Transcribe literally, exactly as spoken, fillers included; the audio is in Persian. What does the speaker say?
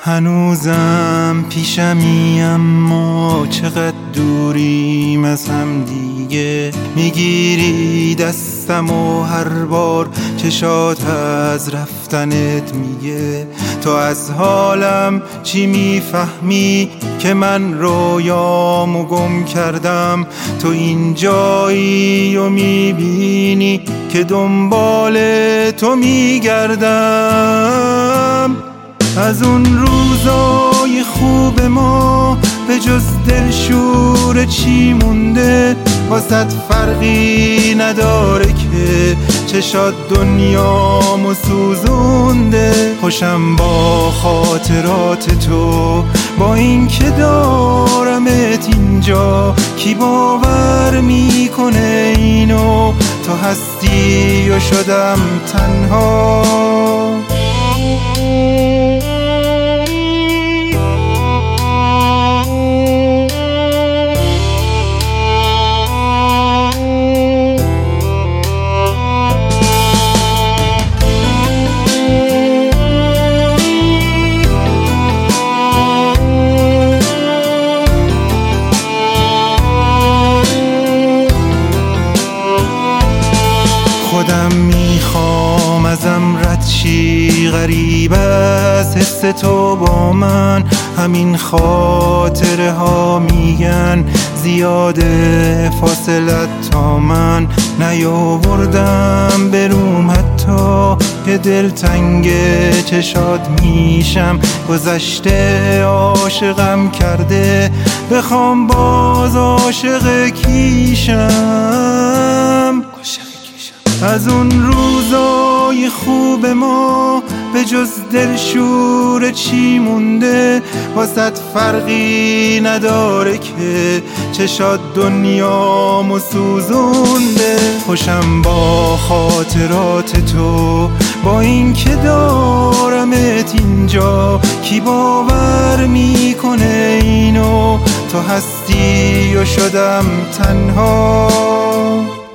هنوزم پیشمی اما چقدر دوریم از هم دیگه. میگیری دستم و هر بار چشات از رفتنت میگه. تو از حالم چی میفهمی که من رویامو گم کردم؟ تو اینجایی و میبینی که دنبال تو میگردم. از اون روزای خوب ما به جز دلشور چی مونده؟ واسط فرقی نداره که چشات دنیامو سوزونده. خوشم با خاطرات تو، با این که دارمت اینجا. کی باور میکنه اینو؟ تو هستی و شدم تنها. خودم میخوام ازم رد شی، غریب از حس تو با من. همین خاطره ها میگن زیاده فاصلت تا من. نیاوردم بروم حتی که دلتنگ چشات میشم. گذشته عاشقم کرده، بخوام باز عاشق کیشم. از اون روزای خوب ما به جز دلشور چی مونده؟ واسط فرقی نداره که چشات دنیامو سوزونده. خوشم با خاطرات تو، با این که دارمت اینجا. کی باور میکنه اینو؟ تو هستی و شدم تنها.